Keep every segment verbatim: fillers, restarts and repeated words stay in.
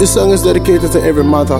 This song is dedicated to every mother,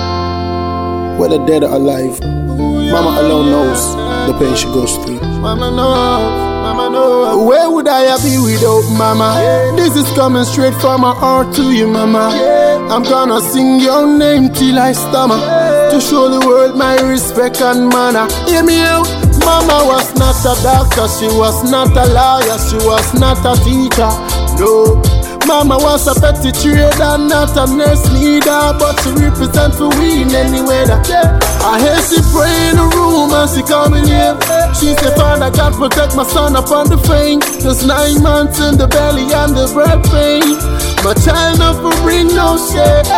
whether dead or alive. Mama alone knows the pain she goes through. Mama knows, mama knows. Where would I be without mama? This is coming straight from my heart to you, mama. I'm gonna sing your name till I stammer, to show the world my respect and manner. Hear me out. Mama was not a doctor, she was not a lawyer, she was not a teacher, no. Mama was a petty trader, not a nurse leader, but she represent for we in any weather. I hear she pray in the room and she coming here. She said, Father God, protect my son upon the fame. Just nine months in the belly and the breath pain. My child never bring no shame.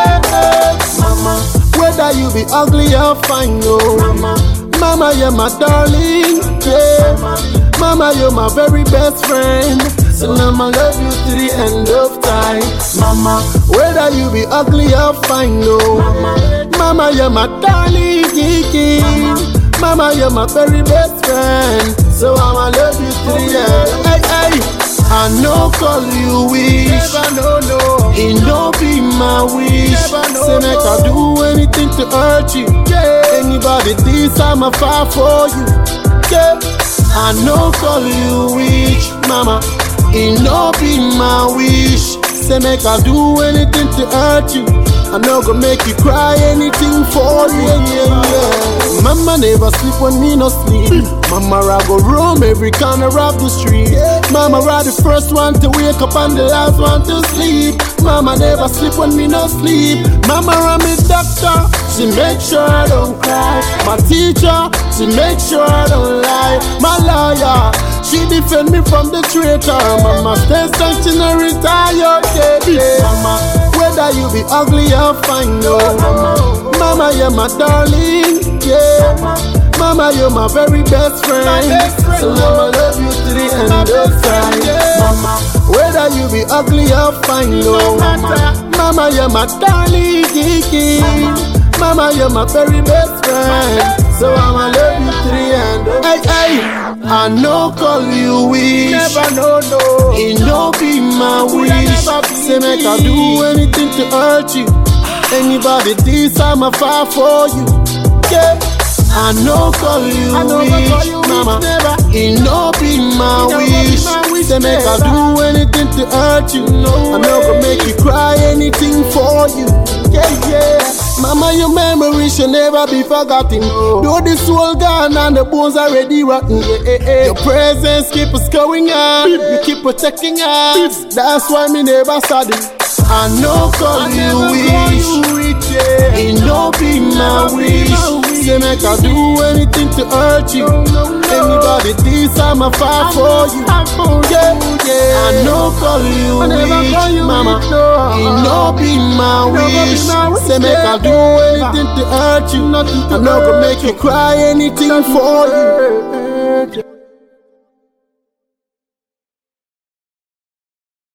Mama, whether you be ugly or fine, no. Mama, Mama, you're my darling, yeah. Mama, you're my very best friend. So I'ma love you to the end of time. Mama, whether you be ugly or fine, no. Mama, Mama, you're my darling, kiki. Mama, you're my very best friend. So I'ma love you to the end. Hey, hey, I know call you wish. Never know, no. It no be my wish. Say make I do anything to hurt you. Yeah. Anybody this I'ma fight for you. Yeah. I know call you wish, mama. It no be my wish. Say make I do anything to hurt you. I no go make you cry, anything for you. Yeah, yeah. Mama never sleep when me no sleep. Mama I go roam every corner of the street. Mama I the first one to wake up and the last one to sleep. Mama never sleep when me no sleep. Mama I'm a doctor, she make sure I don't cry. My teacher, she make sure I don't lie. My lawyer, she defend me from the traitor. Mama stay strong, she no retire, yeah. Mama, whether you be ugly or fine, no. Mama, Mama, you're my darling, yeah. Mama, you're my very best friend. So I'ma love you to the end of time. Mama, whether you be ugly or fine, no. Mama, Mama, you're my darling, kiki. Mama, you're my very best friend. So I'ma love you to the end of time. Hey, hey. I know call you wish. Never know, no. It no be my wish. Say make I do anything to hurt you. Anybody this I'ma fight for you. Yeah. I know call you I know wish, call you mama. Never. It no be my wish. Say make I do anything to hurt you. No I know go make you cry, anything for you. Yeah, yeah. Mama, your memory should never be forgotten. No. Though the soul gone and the bones already rotten. Yeah, yeah, yeah. Your presence keep us going on. You keep protecting us. That's why me never study. I know call I you wish. wish, yeah. It no be my wish. Say make I do anything to hurt you. No, no, no. Anybody this I'ma fight for you. Yeah, yeah. I know call you I never wish, call you mama. wish, no. It no be my Never be wish. my wish, Say make I yeah. do anything to hurt you. Nothing to I know go hurt make you cry, anything for you. you.